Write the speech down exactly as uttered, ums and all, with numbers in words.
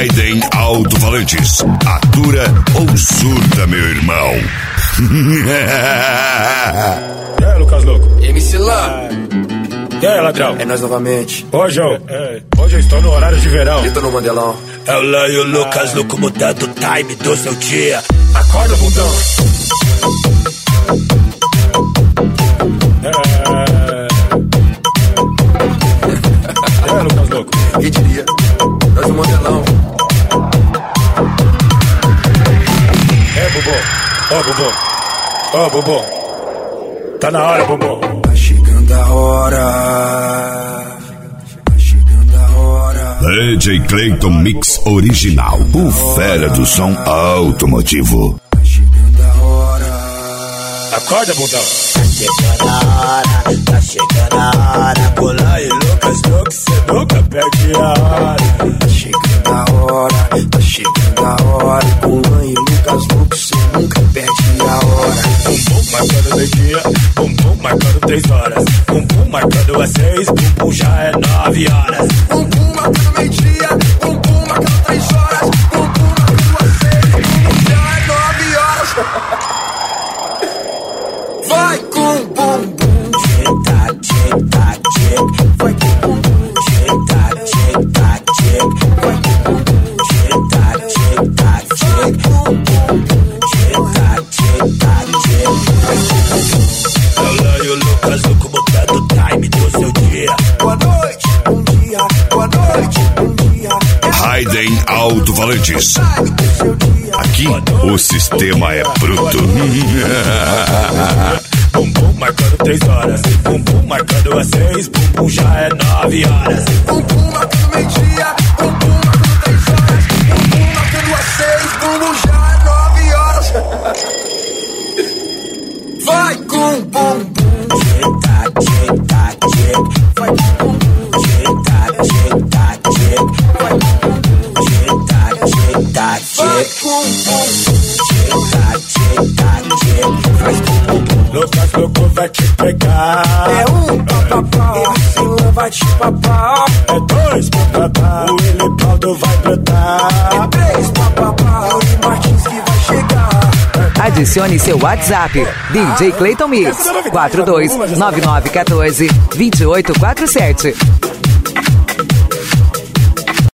Raiden Alto-Falantes. Atura ou surta, meu irmão? E aí, Lucas Louco? M C Lá. E aí, ladrão? É nós novamente. Hoje eu, é, hoje eu estou no horário de verão. Eu tô no Mandelão. É o Lá e o Lucas Louco mudando o time do seu dia. Acorda, bundão. É... E aí, Lucas Louco? Quem diria? Nós no Mandelão. É, Bobô. Ó, Bobô. Ó, Bobô. Tá na hora, Bobô. Tá chegando a hora. Tá chegando a hora. D J Clayton Mix Original. O fera do som automotivo. Tá chegando a hora. Acorda, bundão. Tá chegando a hora, tá chegando a hora. Colar e Lucas Louco, cê nunca perde a hora. Tá chegando a hora. Tá chegando a hora. Com Lan e Lucas Louco, cê nunca perde a hora. Bum bum marcando meio-dia, bum bum marcando três horas, bum bum marcando às seis, bum bum já é nove horas. Bum bum marcando meio-dia, bum bum marcando três horas, bum bum marcando às seis, bum bum já é nove horas. Vai com bum bum, Tic-tac, tic-tac, tic. vai com bum bum, Tic-tac, tic-tac, tic. vai com bum bum, Tic-tac, tic-tac, vai tic. com bum bum. Tic-tac, tic-tac, tic. É o Lá e o Lucas Louco mudando o time do seu dia. Boa noite, bom dia, boa noite, bom dia. Raiden Alto-Falantes. Sai do seu dia. Aqui o sistema é bruto. Bum bum marcando três horas, bum bum marcando às seis, bum bum já é nove horas. Bum bum marcando meio-dia, bum bum marcando três horas, bum bum marcando às seis, bum bum já é nove horas. Vai com bum bum, Tic-tac, tic-tac, tic. vai com bum bum, Tic-tac, tic-tac, tic. vai com bum bum, Tic-tac, tic-tac, vai tic. com bum bum. Tic-tac, tic-tac, tic. Faz com bum bum. Lucas Louco vai te pegar. É um papapá, esse Lan vai te papar. É dois papapá, o Wilipaldo vai brotar. É três papapá, o Uri Martins que vai chegar. Adicione seu WhatsApp, D J Clayton Mix, quatro dois nove nove um quatro, dois oito quatro sete.